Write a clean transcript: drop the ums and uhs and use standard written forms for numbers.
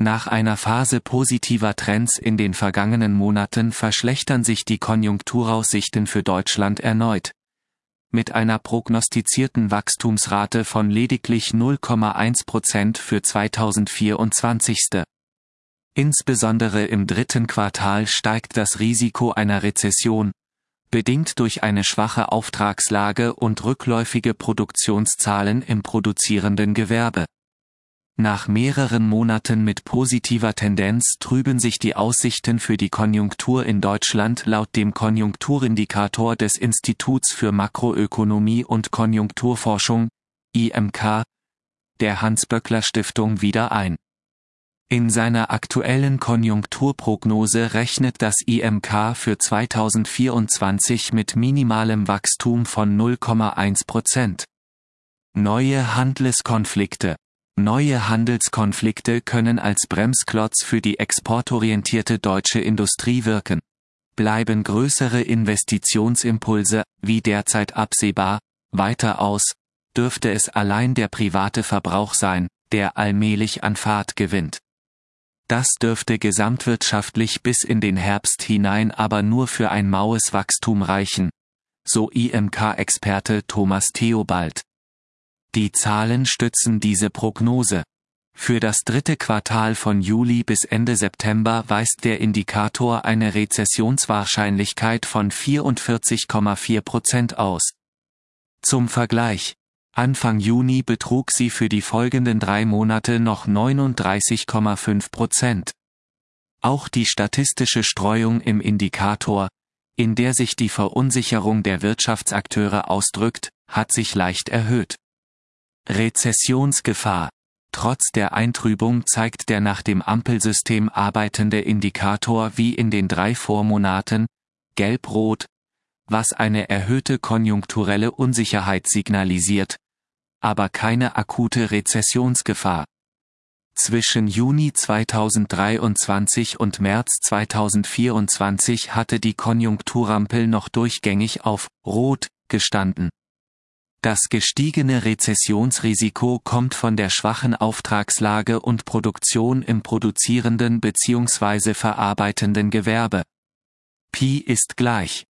Nach einer Phase positiver Trends in den vergangenen Monaten verschlechtern sich die Konjunkturaussichten für Deutschland erneut. Mit einer prognostizierten Wachstumsrate von lediglich 0,1% für 2024. Insbesondere im dritten Quartal steigt das Risiko einer Rezession, bedingt durch eine schwache Auftragslage und rückläufige Produktionszahlen im produzierenden Gewerbe. Nach mehreren Monaten mit positiver Tendenz trüben sich die Aussichten für die Konjunktur in Deutschland laut dem Konjunkturindikator des Instituts für Makroökonomie und Konjunkturforschung, IMK, der Hans-Böckler-Stiftung wieder ein. In seiner aktuellen Konjunkturprognose rechnet das IMK für 2024 mit minimalem Wachstum von 0,1%. Neue Handelskonflikte. Neue Handelskonflikte können als Bremsklotz für die exportorientierte deutsche Industrie wirken. Bleiben größere Investitionsimpulse, wie derzeit absehbar, weiter aus, dürfte es allein der private Verbrauch sein, der allmählich an Fahrt gewinnt. Das dürfte gesamtwirtschaftlich bis in den Herbst hinein aber nur für ein maues Wachstum reichen, so IMK-Experte Thomas Theobald. Die Zahlen stützen diese Prognose. Für das dritte Quartal von Juli bis Ende September weist der Indikator eine Rezessionswahrscheinlichkeit von 44,4% aus. Zum Vergleich: Anfang Juni betrug sie für die folgenden 3 Monate noch 39,5%. Auch die statistische Streuung im Indikator, in der sich die Verunsicherung der Wirtschaftsakteure ausdrückt, hat sich leicht erhöht. Rezessionsgefahr. Trotz der Eintrübung zeigt der nach dem Ampelsystem arbeitende Indikator wie in den 3 Vormonaten, gelb-rot, was eine erhöhte konjunkturelle Unsicherheit signalisiert, aber keine akute Rezessionsgefahr. Zwischen Juni 2023 und März 2024 hatte die Konjunkturampel noch durchgängig auf rot gestanden. Das gestiegene Rezessionsrisiko kommt von der schwachen Auftragslage und Produktion im produzierenden bzw. verarbeitenden Gewerbe. Pi ist gleich